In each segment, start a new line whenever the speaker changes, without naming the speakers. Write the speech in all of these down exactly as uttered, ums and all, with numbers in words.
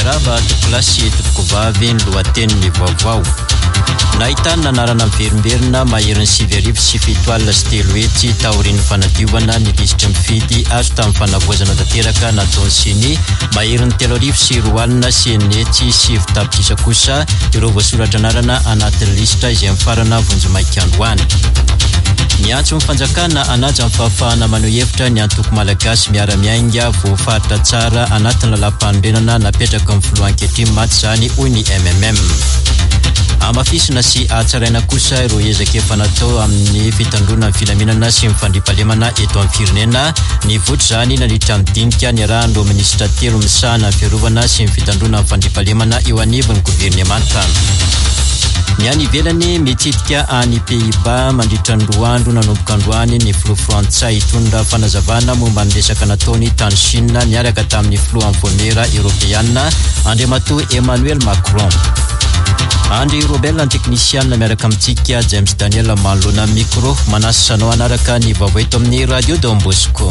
mazava tokolasy tokovavy ny lohateniny vaovao. Nahitana anarana miverimberina mahery ny sivy arivo sy fito alina sy telo hetsy taorian'ny fanadiovana ny lisitra mifidy azo tamin'ny fanavoazana tanteraka nataony siny mahery ny telo arivo sy roa alina sy enina hetsy sy fitapisa kosa ireo voasoratra anarana anatin'ny lisitra izay mifarana vonjomaika androany. Ny antso mifanjakana anaja amin'ny fahafahana maneho hevitra ny antoko malagasy miara-miainga voafaritra tsara anatin'ny lalam-panorenana napetraka amin'ny filoha ankehitriny maty zany hoy ny M M M. Amafisina sy atsaraina kosa ireo ezaka natao amin'ny fitandrona ny filaminana sy mifandripahalemana eto amin'ny firenena ny voto zany nandritra midinika ny rahandro minisitra telo misahana fiarovana sy ny fitandrona ny fandripahalemana eo anivon'ny governemanta. Ny any ivelany mitsidika any Pays-Bas mandritra ny roa andro nanomboka androany ny filoha frantsay hitondra fanazavana momba ny resaka nataony tany Chine niaraka tamin'ny filoha vomera Europeana Andriamatoa Emmanuel Macron. Andry Robel ny teknisiana miaraka amintsika James Daniel Malona micro manasanao anaraka ny vaovao eto amin'ny Radio Don Bosco.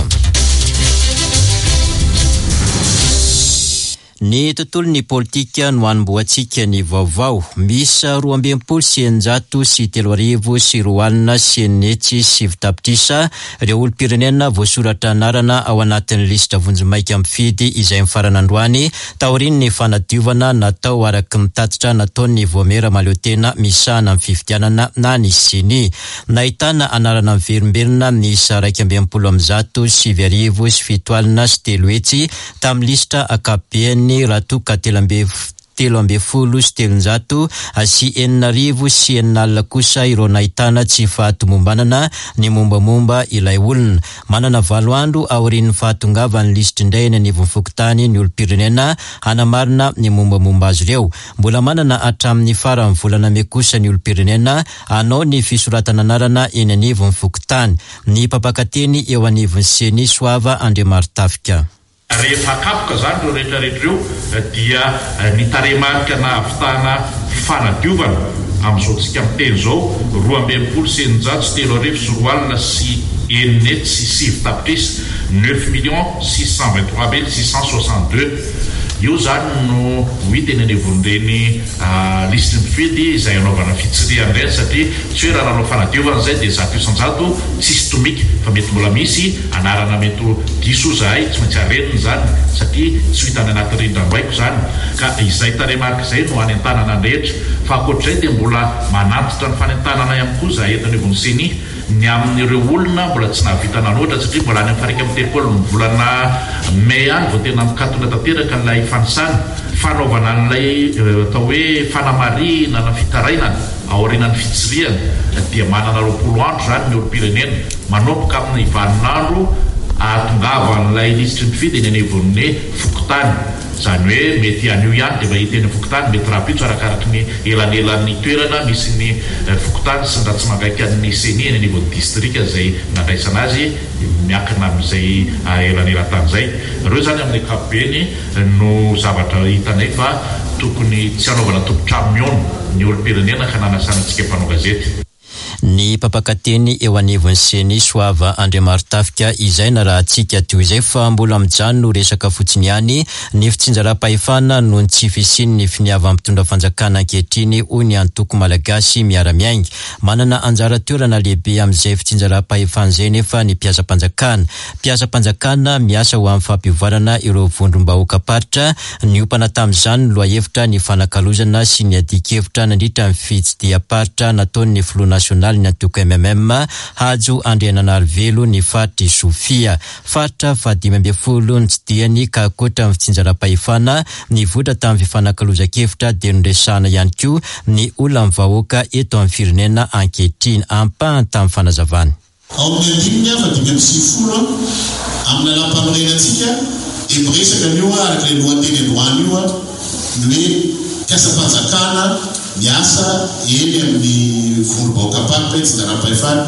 Ny tontolon'ny politika no hanomboantsika ny vaovao. Misy roa amby enimpolo sy eninjato sy telo arivo sy roa alina sy enina hetsy sy fitapitrisa ireo olom-pirenena voasoratra anarana ao anatin'ny lisitra vonjomaika mifidy izay mifarana androany taorian'ny fanadiovana natao araka mitatitra nataon'ny vomera maleotena misahana amin'ny fifidianana na ny siny. Nahitana anarana miverimberina ny isa raika amby enimpolo amby zato sivy arivo sy fito alina sy telo hetsy tamin'ny lisitra akapeny ratoka telo amby telo amby folo sy telonjato sy enina arivo sy enina alina kosa ireo nahitana tsy fahatomombanana ny mombamomba ilay olona. Manana valo andro aorian'ny fahatongavany lisitra indray ny anivon'ny fokontany ny olom-pirenena hanamarina ny mombamomba azy ireo. Mbola manana hatramin'ny farany volana me kosa ny olom-pirenena hanao ny fisoratana anarana eny anivon'ny fokontany. Ny mpampakateny eo anivon'ny Seny Soava Andriamaritafika.
Rehefa akapoka zany ireo rehetrarehetra ireo dia ny tarehimarika na ahavitana fanadiovana amin'izao tsika miteny zao roa amby enimpolo sy eninjato sy telo arivo sy roa alina sy enina hetsy sy sivy tapitrisa neuf millions six cent vingt-trois mille six cent soixante-deux. Io zany no hita eny anivon'ireny lisitra mifidy izay anaovana fitsiriana ireny satria tsy hoe raha nanao fanadiovana zay dia zato isan-jato tsisy tomika fa mety mbola misy anarana mety diso zahay tsy maintsy arenina zany satria tsy hitany anaty rindram-baiko zany ka izay tarehimarika izay no any an-tanana rehetra fa ankoatr'izay dia mbola manantitra ny fanentanana ihany koa zahay eto anivon'ny Seny ny amin'ireo olona mbola tsy nahavita nanoatra satria mbola any amin'ny farika amin'ny telopolo ny volana May any vao tena mikatona tanteraka ilay fanisana fanaovana an'ilay atao hoe fanamarina na fitarainana aorianan'ny fitsiriana dia manana roapolo andro zany ny olom-pirenena manomboka amin'ny valon'andro ahatongavan'ilay lisitra mifidy eny anivon'ny fokontany. Zany hoe mety anio ihany dia mahita eny fokontany mety rapitso arakaraky ny elanelan'ny toerana misy ny fokontany sy raha tsy mangaika ny Seny eny anivon'ny distrika izay nandraisana azy miakina amin'izay elanelan-tany izay. Ireo zany amin'ny ankapobeny no zavatra hitanay fa tokony tsy hanaovana tombotra miona ny olom-pirenena ka nanasanantsika mpanao gazety.
Ny mpampakateny eo anivon'ny Seny Soava Andriamaritafika izay na raha antsika teo izay fa mbola mijano no resaka fotsiny ihany ny fitsinjaram-pahefana no ny tsy fisiny ny finiava mpitondra fanjakana ankehitriny hoy ny antoko malagasy miara-miainga. Manana anjara toerana lehibe amin'izay fitsinjaram-pahefana izay nefa ny mpiasa-panjakana. Mpiasa-panjakana miasa ho amin'ny fampivoarana ireo vondrom-bahoaka paritra ny ompana tamin'izany loha-hevitra ny fanakalozana sy ny adikevitra nandritra ny fitsidiam-paritra nataon'ny filoha nasional ny antoko M M M Hajo Andriananarivelo ny faritry Sofia. Faritra fadimy amby folo ny tsidiany ka ankoatra amin'ny fitsinjaram-pahefana ny votra tamin'ny fifanakaloza-kevitra dia nodresahana ihany koa ny olona mivahoaka eto amin'ny firenena ankehitriny ampahany tamin'ny fanazavana.
Ao amin'ny andininy fa dimy amby sivifolo amin'ny lalam-panorenantsika dia miresaka anio araka ilay lohateny androany io ny hoe mpiasa-panjakana miasa eny amin'ny vondrom-bahoaka paritra fitsinjaram-pahefana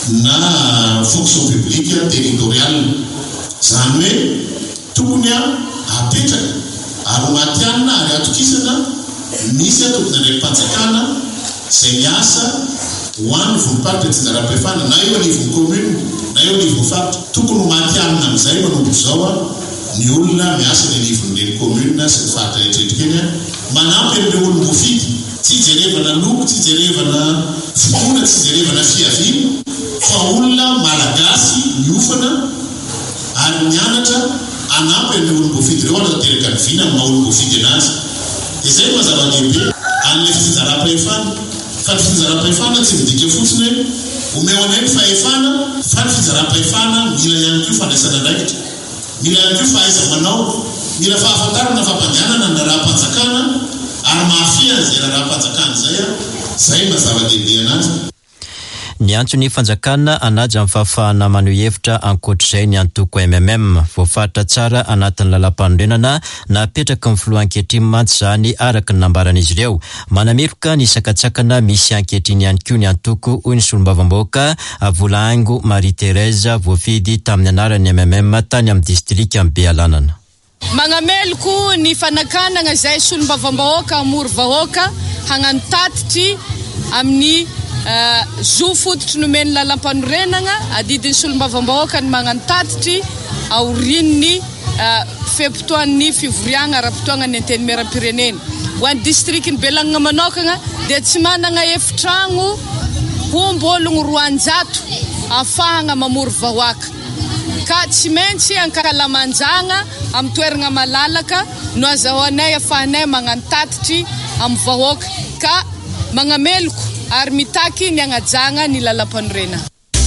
na fonction publique territoriale. Zany hoe tokony apetraka ary matianina ary atokisana misy atokony ireny mpanjakana izay miasa ho an'ny vondrom-paritra fitsinjaram-pahefana na eo anivon'ny commune na eo anivon'ny faritra tokony matianina amin'izay manomboka izao ny olona miasa ny nivon'ny commune sy ny faritra rehetrarehetra manampy ireo olom-bofidy tsy jerevana loko tsy jerevana fitona tsy jerevana fiaviana fa olona malagasy miofana ary mianatra anampy ireo olom-bofidy ireo anateraka ny vina amin'ny olom-bofidy anazy izay mazava-dehibe an'ilay fitinjaram-pahefana fa ny fitinjaram-pahefana tsy midika fotsiny omeo anay ny fahefana fa ny fitinjaram-pahefana mila ihany koa fandraisana andraikitra mila ihany koa fahaiza manao mila fahafantarana fampanjanana na raha-panjakana ary mahafia zay raha-panjakana zay a zay mazava-dehibe anazy.
Ny antony fanjakana anaja amin'ny fahafahana maneho hevitra ankoatr'izay ny antoko M M M voafaritra tsara anatin'ny lalam-panorenana napetraka ny filoha ankehitriny mantsy izany araka ny nambaran'izy ireo. Manameloka ny sakatsakana misy ankehitriny ihany koa ny antoko hoy ny solombavam-bahoaka Volahango Marie Thérèse voafidy tamin'ny anaran'ny M M M tany amin'ny distrika Bealanana.
Manameloko ny fanakanana izay solombavam-bahoaka Moro vahoaka hagnano tatitry amin'ny Uh, zo fototry nomeny lalam-panorenana adidiny solombavam-bahoaka ny magnano tatitry aorin'ny uh, fempotoan'ny fivoriagna ara-potoagnany antenimieram-pirenena ho an'ny distrikiny Belanana manokana dia tsy manana efitragno hombologno roanjato afahagna mamoro vahoaka ka tsy maintsy ankalamanjagna amin'ny toeragna malalaka no azahoanay afahanay magnano tatitry amin'ny vahoaka ka magnameloko ary mitaky ny agnajagna ny lalam-panorenana.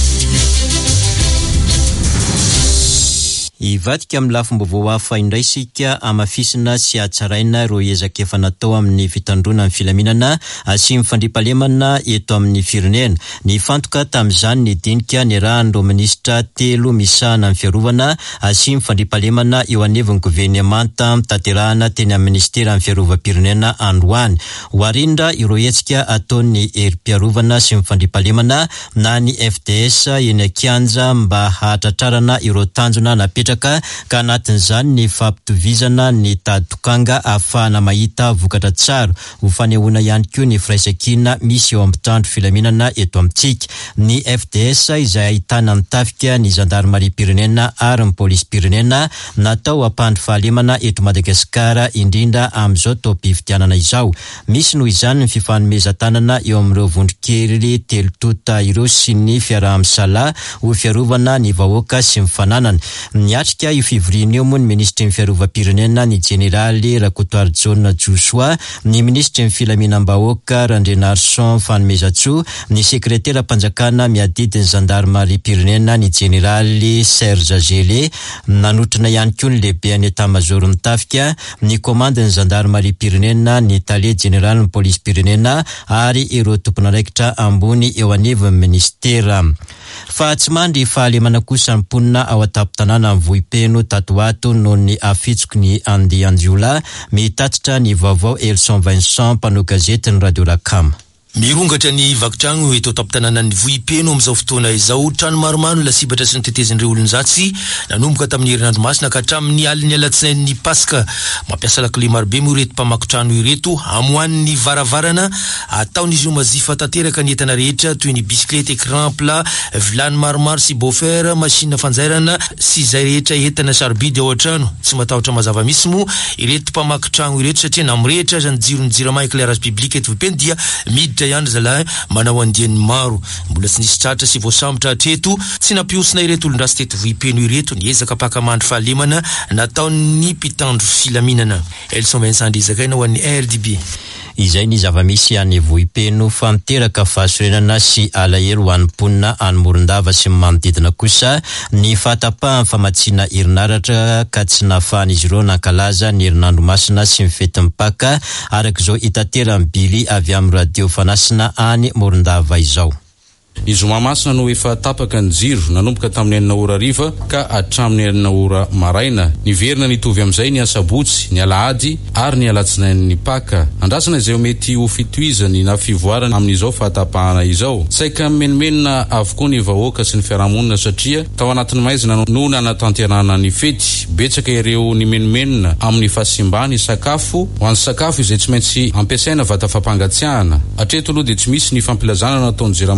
Ivadika amin'ny lafim-baovao hafa indray isika amafisina sy atsaraina ireo ezaka efa natao amin'ny fitandrona ny filaminana sy mifandripahalemana eto amin'ny firenena. Ny fantoka tamin'izany ny dinika ny rahan'ireo minisitra telo misahana ny fiarovana sy mifandripahalemana eo aneviny governemanta mitaterahana teny amin'ny ministera ny fiarovam-pirenena androany. Warindra ireo hetsika ataon'ny herim-piarovana sy mifandripahalemana na ny F D S eny Kianja mba hahatratrarana ireo tanjona napetraka ka anatin'izany ny fampitovizana ny taditokanga ahafahana mahita vokatra tsara ho fanehoana ihany koa ny firaisan-kina misy eo ambitandro filaminana eto amintsika. Ny F D S izay ahitana mitafika ny zandarmarie-pirenena ary ny polisy-pirenena natao hampandry fahalemana eto Madagasikara indrindra amin'izao toam-pifidianana izao. Misy noho izany ny fifanomezan-tanana eo amin'ireo vondrokely telo tota ireo sy ny fiaraha-misala ho fiarovana ny vahoaka sy mifananana. Niatrika io fivoriana eo moa ny ministry ny fiarovam-pirenena ny jeneraly Rakotoary John Joshua, ny ministry ny filaminam-bahoaka Randrena Arson Fanomezatsoa, ny sekretera mpanjakana miadidiny zandarmarie-pirenena ny jeneraly Serge Gele, nanotrana ihany koa ny lehibe ny etat-major mitafika, ny komandiny zandarmarie-pirenena ny tale jeneraly ny polisy-pirenena ary ireo tompon'andraikitra ambony eo anivon'ny ministera. Fa tsy mandry fahalemana kosa ny mponina ao an-tampon-tanàna amin'ny vohipeno Tatoato noho ny afitsoko ny Andy Andiola mitatitra ny vaovao Elson Vincent mpanao gazety ny Radio Rakama.
Mirongatra ny vakitragno eto tampon-tanàna ny vohipeno amin'izao fotoana izao, trano maromaro lasibatra sy ny tetezin'ireo olon-dratsy nanomboka tamin'ny herinandro masina ka hatramin'ny alin'ny alatsinain'ny Paska. Mampiasa lakile marobe moa ireto mpamaky trano ireto hamohan'ny varavarana ataon'izy io mazifa tanteraka ny entana rehetra toy ny bisikilety, écran plat, vilany maromaro sy boffer, machine fanjairana sy izay rehetra entana sarbidy ao an-trano. Tsy matahotra mazava misy moa ireto mpamaky trano ireto satria namorehitra aza ny jiro ny jirama éclairage public eto vohipeno dia miditra ihany zalahy manao andiany maro. Mbola tsy nisy tratra sy voasambotra hatreto, tsy nampiosina ireto olon-drasy teto vohipeno ireto niezaka pakamandry fahalemana nataon'ny mpitandro filaminana. Elson Vincent Ndizakaina ho an'ny R D B.
Izay ny zava-misy any vohipeno fa miteraka fahasorenana sy alahelo ho an'ny mponina any Morondava sy manodidina kosa ny fahatapahany famatsiana herinaratra ka tsy nahafahan'izy ireo nankalaza ny herinandro masina sy ny fety mipaka arak'izao itaterany Bily avy amin'ny radio fanasina any Morondava izao.
Izy mamasina no efa tapaka ny jiro nanomboka tamin'ny enina ora riva ka hatramin'ny enina ora maraina. Niverina nitovy amin'izay ny asabotsy, ny alahady ary ny alatsinain'ny paka. Andrasana izay mety ho fitohizany na fivoarana amin'izao fahatapahana izao. Saika menomenona avokoa ny vahoaka sy ny fiarahamonina satria tao anatin'ny maizina no nanatanterana ny fety. Betsaka ireo ny menomenona amin'ny fahasimbany sakafo ho an'ny sakafo izay tsy maintsy ampiasaina vata fampangatsiahana. Hatreto aloha dia tsy misy ny fampilazana nataon'ny jirama tompona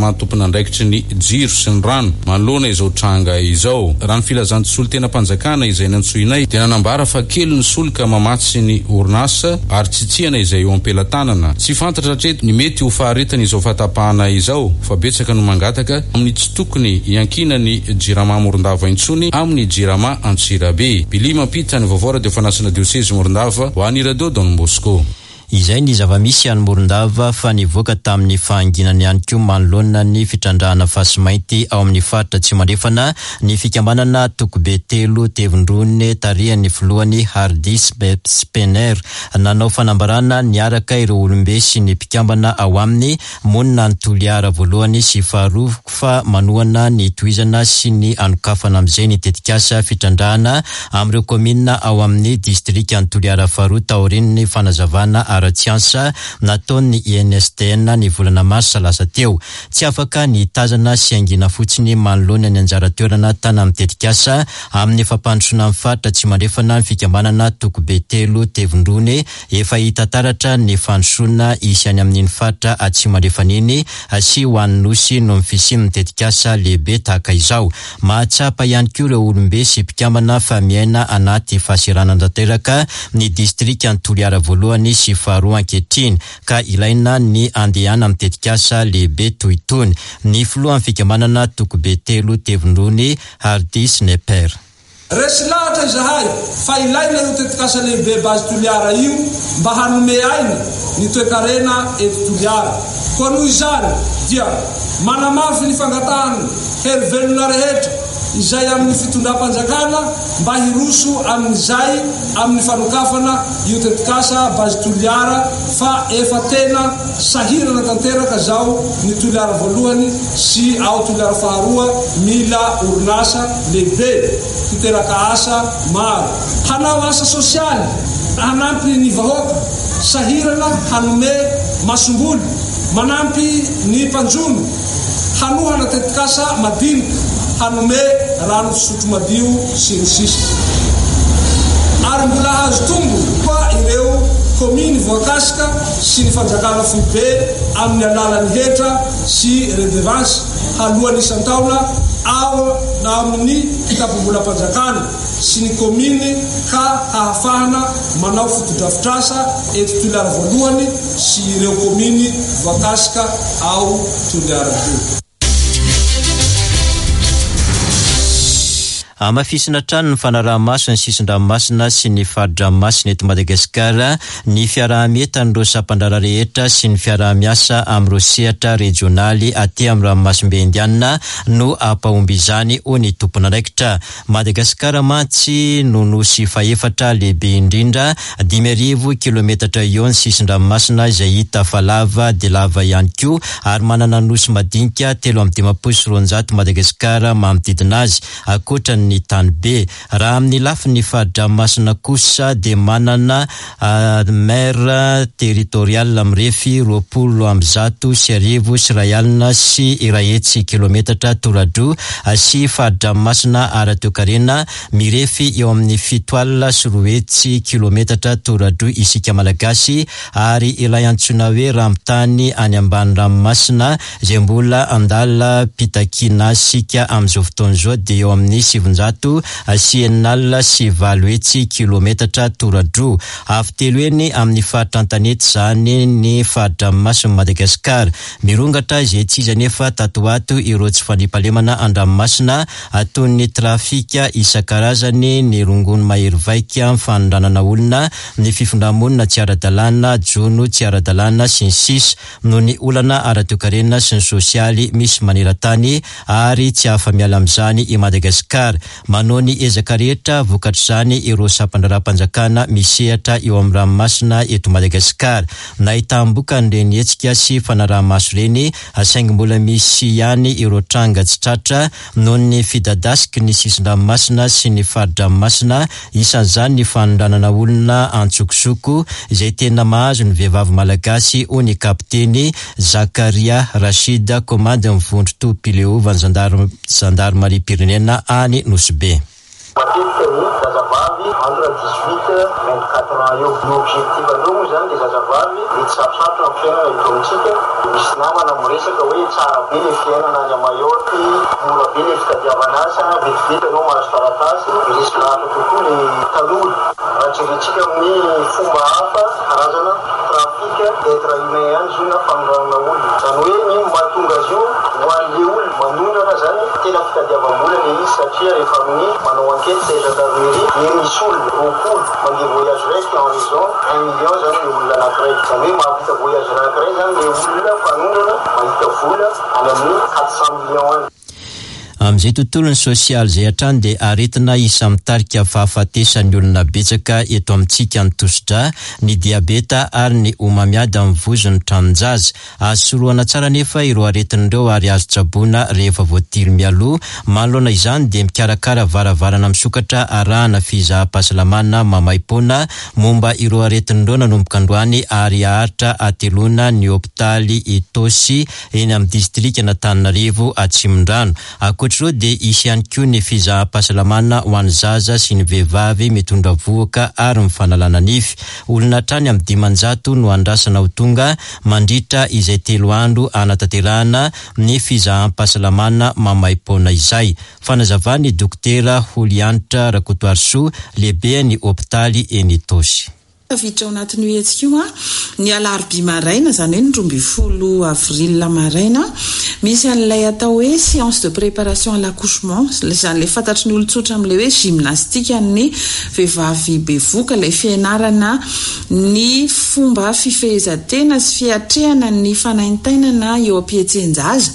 nandraikitry ny jiro sy ny rano manoloana izao tranga izao. Raha ny filazantosolo tena mpanjakana izay nantsoinay dia nanambara fa kely ny solika mamatsy ny orinasa ary tsitsiana izay eo ampelatanana. Tsy fantatra hatreto ny mety ho faharetana izao fahatapahana izao fa betsaka no mangataka amin'ny tsy tokony iankina ny jirama Morondava intsony amin'ny jirama Antsirabe. Bili mampita ny vaovao radio fanasana dioseze Morondava ho an'ny radio Don Bosco.
Izay ny zava-misy any Morondava fa nivoaka tamin'ny fahanginany ihany koa manoloana ny fitrandrahana fasimainty ao amin'ny faritra Tsimandrefana ny fikambanana Tokobe telo Tevondrone tarihan'ny filohany Hardis Spener nanao fanambarana niaraka ireo olombe sy ny mpikambana ao aminy monina ny toliara voalohany sy faharoa fa manohana ny toizana sy ny anokafana amin'izay ny tetikasa fitrandrahana amin'ireo komina ao amin'ny distrika ny toliara faharoa taorin'ny fanazavana Tsiansa nataon'ny I N S T N ny volana marsa lasa teo. Tsy afaka ny tazana sy angina fotsiny manoloana ny anjara toerana tana amin'ny tetikasa amin'ny fampandrosoana amin'ny faritra Tsimandrefana ny fikambanana Tokobe telo Tevondrone efa hita taratra ny fandrosoana isy any amin'ny faritra Tsimandrefaniny sy ho an'ny nosy no ny fisian'ny tetikasa lehibe tahaka izao. Mahatsapa ihany koa ireo olombe sy mpikambana fa miaina anaty fahasiranana-tanteraka ny distrika ny toliara voalohany sy faharoa ankehitriny ka ilaina ny andehana amin'ny tetikasa lehibe toy itony. Ny filohan'ny fikambanana Tokobe telo Tevondrone Hardis Neper.
Resy lahatra izahay fa ilaina io tetikasa lehibe bazy toliara io mba hanome aina ny toe-karena eto toliara. Koa noho izany dia manamafy ny fangatahany hery velona rehetra izay amin'ny fitondram-panjakana mba hiroso amin'izay amin'ny fanokafana io tetikasa bazy toliara fa efa tena sahirana tanteraka zao ny toliara voalohany sy ao toliara faharoa mila orinasa lehibe hiteraka asa maro hanao asa sosialy hanampy ny vahoaka sahirana hanome masomboly manampy ny mpanjono hanohana tetikasa madinika hanome rano fisotro madio sy ny sisa. Ary mbola hazo tombo koa ireo kominy voakasika sy ny fanjakana foibe amin'ny alalan'ny hetra sy redevance halohany isan-taona ao na amin'ny kitapom-bolam-panjakana sy ny kominy ka hahafahana manao fotodrafitrasa eto toliara voalohany sy ireo kominy voakasika ao toliara io.
Amafisina trano ny fanaraha-masina ny sisin-dranomasina sy ny fari-dranomasina eto Madagasikara ny fiaraha-mientan'ireo sampandrara rehetra sy ny fiaraha-miasa amin'ireo sehatra regionaly aty amin'ny ranomasimbe indiana no ampahomby izany ho ny tompon'andraikitra. Madagasikara mantsy no nosy faefatra lehibe indrindra dimy arivo kilometatra eo ny sisin-dranomasina izay hita fa lava dia lava ihany koa ary manana nosy madinika telo amby dimampolo sy roanjato Madagasikara manodidina azy akoatra ny tany be. Raha amin'ny lafiny fari-dranomasina kosa dia manana uh, mer territorial mirefy roapolo amby zato sy arivo sy ray alina sy iray hetsy kilometatra toradro sy fari-dranomasina ara-toekarena mirefy eo amin'ny fito alina sy roa hetsy kilometatra toradro isika malagasy ary ilay antsoina hoe rampitany any ambany ranomasina izay mbola andala pitakina sika amin'izao fotoana izao dia eo amin'ny sivin-jato sy enina alina sy valo hetsy kilometatra toradro. Avy telo eny amin'ny faritra Antanety zany ny fari-dranomasina Madagasikara. Mirongatra izay tsy izy nefa tatoato ireo tsy fandriampahalemana an-dranomasina ataon'ny trafika isan-karazany ny rongony mahery vaika fanondranana olona ny fifondramonina tsy ara-dalàna jono tsy ara-dalàna sy ny sisa noho ny olana ara-toekarena sy ny sosialy misy maneran-tany ary tsy afa-miala amin'izany i Madagasikara. Manao ny ezaka rehetra vokatr'izany ireo sampandraram-panjakana misehatra eo amin'ny ranomasina eto Madagasikara. Nahita ireny hetsika sy fanaraha-maso reny asaingy mbola misy ihany ireo tranga tsy tratra noho ny fidadasiky ny sisin-dranomasina sy ny fari-dranomasina isan'izany ny fanondranana olona antsokosoko izay tena mahazo ny vehivavy malagasy ho ny kapiteny Zakaria Rashida komanda mivondro to-pileovan'ny Gendarmerie-Pirenena any Nosy Be.
Matetika ny zazavavy entre dix-huit vingt-quatre ans eo. L'objectif aloha moa zany dia zazavavy mety sarosarotra amin'ny fiainana eto amintsika. Misy namana miresaka hoe tsara be ilay fiainana any Mayotte, mora be ilay fitadiavana asa, vetivety anao mahazo taratasy, miresaka lahatra kokoa ilay taloha. Raha jerentsika amin'ny fomba hafa karazana trafika être humain ihany izy io na famoronana olona. Zany hoe ny mahatonga azy io ho an'ilay olona manondrana zany tena fitadiavam-bola ilay izy satria rehefa amin'ny manao enquête de gendarmerie ny misy olona roapolo mandeha voyage raiky en raison un million zany ny olona anankiray. Zany hoe mahavita voyage anankiray zany ilay olona fanondrana mahita vola any amin'ny quatre cent millions any.
Amin'izay tontolony sosialy izay hatrany dia aretina isa mitarika fahafatesan'ny olona betsaka eto amintsika ny tosidra, ny diabeta ary ny homamiady amin'ny vozon'ny tranonjaza. Azo soroana tsara nefa ireo aretin'ireo ary azo tsaboana rehefa voatiry mialoha. Manoloana izany dia mikarakara varavarana misokatra arahana fizaham-pahasalamana mamaim-poana momba ireo aretin'ireo nanomboka androany ary aharitra atelona ny hopitaly Itosy eny amin'ny distrikta Antananarivo Atsimondrano. Akoatr'ireo dia isy ihany koa ny fizaham-pahasalamana ho an'ny zaza sy ny vehivavy mitondra vohoka ary mifanalana nify. Olona hatrany amin'ny dimanjato no andrasana ho tonga mandritra izay telo andro anatanterahana ny fizaham-pahasalamana mamaim-poana izay. Fanazavany dokotera Holianitra Rakotoarisoa, lehibe ny hopitaly eny Itosy.
Vitra ao anatin'ny U H Q ny alarobia maraina zany hoe ny roa ambin'ny folo avril maraina misy an'ilay atao hoe séance de préparation à l'accouchement, zany le fantatry ny olon-tsotra amin'ilay hoe gymnastique ny vehivavy bevoka, ilay fianarana ny fomba fifehezantena sy fiatrehana ny fanaintainana eo am-pietsenjaza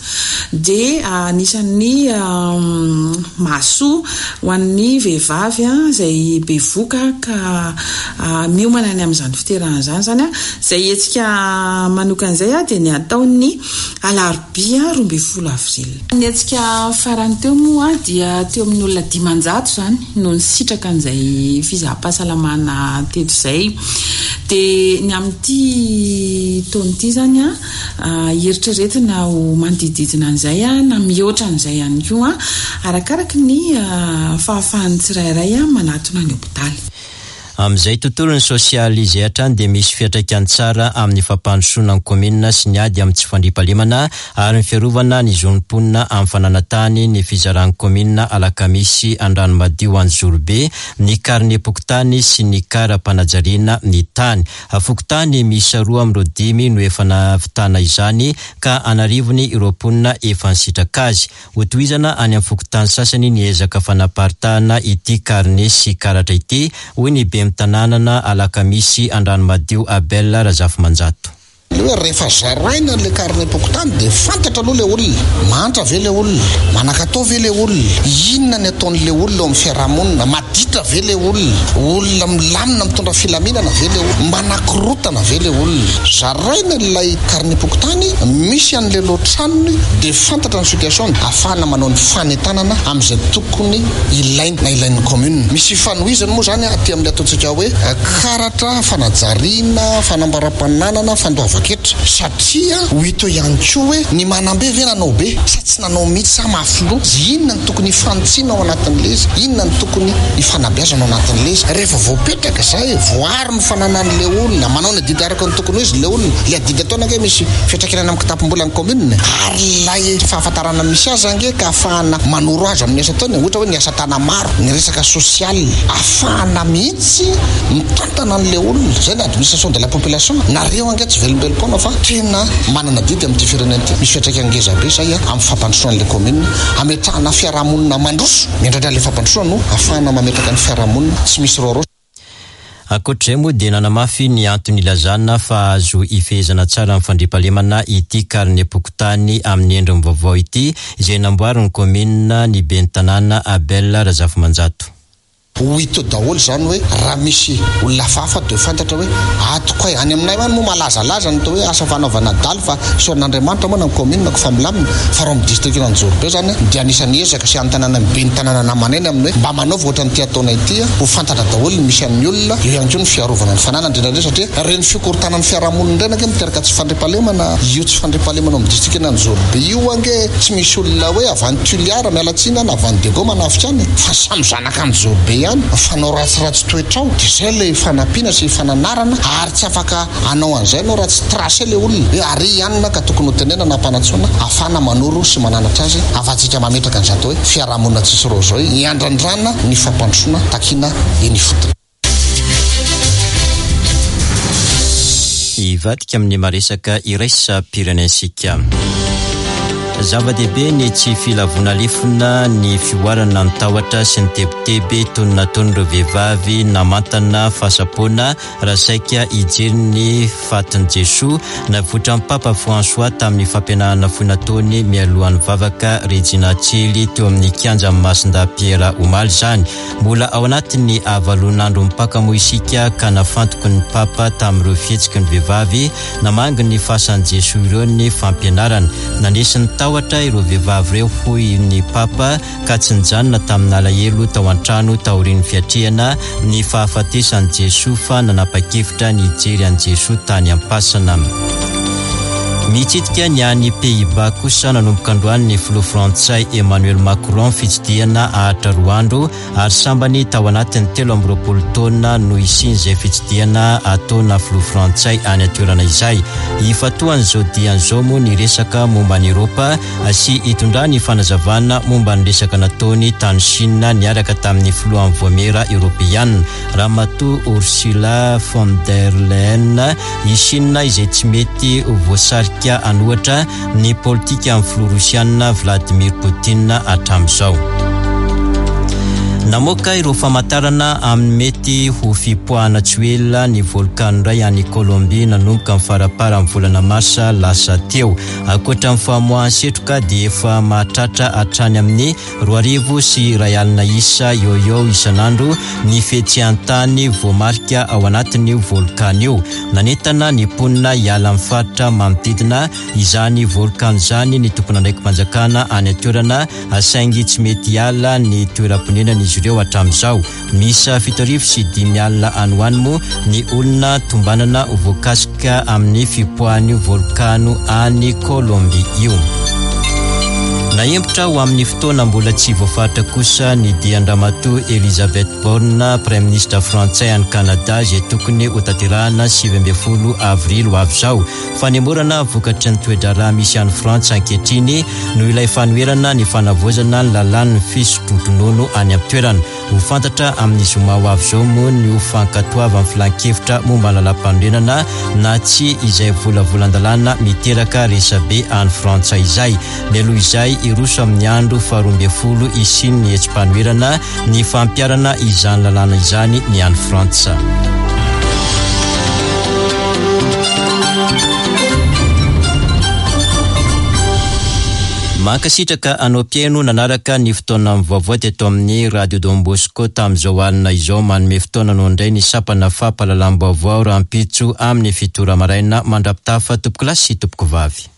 dia anisan'ny um, mahasoa ho an'ny vehivavy izay bevoka ka uh, miomana any amin'izany fiterahana zany zany a izay etsika manokan'izay a dia ny ataony alarobia roa ambin'ny folo avril. Ny etsika farany teo moa dia teo amin'ny olona dimanjato zany no nisitraka an'izay fizaham-pahasalamana teto izay. Dia ny amin'ity taon'ity zany a eritreretina ho manodididina an'izay a na mihoatra an'izay ihany koa arakaraka ny fahafahan'ny tsirairay a manatona ny hopitaly.
Amin'izay tontolony sosialy izay hatrany dia misy fiantraikany tsara amin'ny fampandrosoana ny komina sy ny ady amin'ny tsy fandriam-pahalemana ary ny fiarovana ny zonim-ponina amin'ny fananantany ny fizaran'ny komina Alakamisy Andranomadio Anjorobe, ny karne pokotany sy ny kara-panajariana ny tany. Fokotany miisa roa amin'ireo dimy no efa navitana izany ka anarivony ireo ponina efa nisitraka azy. Hotohizana any amin'ny fokotany sasany ny ezaka fanaparitahana ity karne sy karatra ity hoy ny be tanànana Alakamisy Andranomadio Abel Razafimanjato.
Le hoe rehefa zaraina le karne pokotany dia fantatra aloha le olona mantra ve le olona, manakatao ve le olona, inona ny ataon'le olona eo amin'ny fiarahamonina, maditra ve le olona, olona milamina mitondra filaminana ve le olona, manakorotana ve le olona. Zaraina ilay karne pokotany, misy an'le loatranony dia fantatra ny situation ahafahana manao ny fanentanana amin'izay tokony ilaina na ilain'ny commune. Misy fanohizany moa zany aty amin'ilay ataontsika hoe karatra fanajariana, fanambaram-pananana, fandoava satria ho hito ihany koa hoe ny manambe ve nanao be sa tsy nanao mihitsy sa mafilo, inona ny tokony hifantsiana ao anatin'le izy, inona ny tokony hifanabeazana ao anatin'le izy. Rehefa voapetraka izay voary ny fananan'le olona, manao ny adidy araka ny tokony izy le olona, le adidy ataona ange misy fiantraikana amin'ny kitapom-bola ny commune ary lay fahafantarana misy azy ange ka ahafahana manoro azy amin'ny asa ataony, ohatra hoe ny asa tana maro, ny resaka sosialy, ahafahana mihitsy mitantana an'le olona. Zay ny administration de la population nareo ange tsy velom belopona fa tena manana didy amin'ity firenena ity. Misy fiantraikany ngeza be zay a amin'ny fampandrosoan'le commune, ametrahana fiarahamonina mandroso, miandrandra le fampandrosoana no ahafahana mametraka ny fiarahamonina tsy misy roro.
Akoatr'izay moa dia nanamafy ny antony ilazana fa azo ifehezana tsara amin'ny fandriam-pahalemana ity karne pokotany amin'ny endriny vaovao ity izay namboarin'ny komina ny ben'ny tanàna Abel Razafimanjato.
ho ito daholo zany hoe raha misy olona fafa de fantatra hoe atokoay any aminay any moa malazalaza ny to hoe asa fanaovana daly fa soan'Andriamanitra moa na commune ko famlamina fa raha amin'ny district Anjorobe zany dia anisany ezaka sy an-tanàna be ny tanàna namanena amin'ny hoe mba manaova ohatra ny ataonay ity ho fantatra daholo ny misy amin'ny olona eo ihany koa ny fiarovana ny fanana indrindra satria reny fikorontanany fiarahamonina indray nge miteraka tsy fandriampahalemana io tsy fandriampahalemana amin'ny district Anjorobe io ange tsy misy olona hoe avy any Tuliara mialatsiny any avy any Dego manafitra any fa samy zanaka Anjorobe ihany fanao ratsiratsy toetrao dia zay le fanampiana sy fananarana ary tsy afaka anao an'izay anao raha tsy tracé le olona hoe ary ihany ka tokony ho tenena na mpanatsoana afana manoro sy mananatra azy afatsika mametraka an'izatao hoe fiarahamonina tsisy roa zao iandrandrana ny fampandrosoana takina eny ifotona.
Ivadika amin'ny maresaka iraisam-pirenensika. Zava-dehibe ny tsy filavona lefona ny fioarana ny tahotra sy ny tebotebe tony nataon'ireo vehivavy namantana fahasapoana raha saika hijery ny fatin'i Jesoa navotra ny Papa François tamin'ny fampianarana fohy nataony mialohan'ny vavaka Regina Coeli teo amin'ny kianja Masinda Pierre Omaly zany. Mbola ao anatin'ny avalon'andro mipaka moa isika ka nafantoko ny Papa tamin'ireo fihetsiky ny vehivavy namangy ny fasan'i Jesoa ireo ny fampianarana nandesiny ohatra ireo vehivavy ireo hoy ny Papa ka tsy nijanona tamin'ny alahelo tao an-trano taorian'ny fiatrehana ny fahafatesan'i Jesoa fa nanapa-kevitra ny hijery an'i Jesoa tany ampasana. Mitsidika ny any Pays-Bas kosa nanomboka androany ny filoha Frantsay Emmanuel Macron fitsidiana ahatra roa andro ary sambany tao anatin'ny telo amby roapolo taona no isin'izay fitsidiana ataona filoha Frantsay any atoerana izay. Ifatoan'izao dian'izao moa ny resaka momba ny Eropa sy hitondra ny fanazavana momba ny resaka nataony tany Chine niaraka tamin'ny filohan'ny voamera Europeana Ramatoa Ursula von der Leyen i Chine izay tsy mety voasarika anohatra ny politika amin'ny filoha Rosiana Vladimir Poutine hatramin'izao. Namoaka ireo famantarana amin'ny mety ho fipoahana tsy ela ny volkano iray any Colombie nanomboka amin'ny farapara amin'ny volana Marsa lasa teo. Ankoatra ny famoahany setroka dia efa mahatratra hatrany amin'ny roa arivo sy iray alina isa eo eo isan'andro ny fihetsehantany voamarika ao anatin'io volkano io. Nanentana ny mponina hiala amin'ny faritra manodidina izany volkano izany ny tompona ndraiky mpanjakana any atoerana asaingy tsy mety hiala ny toeram-ponenana izy ireo hatramin'izao. Misa fito arivo sy dimy alina any ho any moa ny olona tombanana voakasika amin'ny fipoahan'io volkano any Colombie io. Naembotra ho amin'ny fotoana mbola tsy voafaritra kosa ny dian-dramatoa Elisabeth Borne, Prime Ministre Frantsay any Canada izay tokony ho tanterahana sivy ambin'ny folo avrily ho avy izao. Fanemorana vokatry ny toe-draharaha misy any Frantsa ankehitriny no ilay fanoherana ny fanavoazana ny lalàn'ny fisotro-dronono any amin'ny toerana. Ho fantatra amin'ny zoma ho avy izao moa ny ho fankatoava amin'ny filan-kevitra momba ny lalam-panorenana na tsy izay volavolan-dalàna miteraka resabe any Frantsa izay. Mialoha izay iroso amin'ny andro faharoa ambin'ny folo isiny ny hetsym-panoherana ny fampiarana izany lalàna izany ny any Frantsa. Mankasitraka anao pieno nanaraka ny fotoana vaovao teto amin'ny Radio Don Bosco tamin'izao alina izao manome fotoana no indray ny sapana fampahalalam-baovao rahampitso amin'ny fitora maraina mandrapitafa tompoko lahy sy tompoko vavy.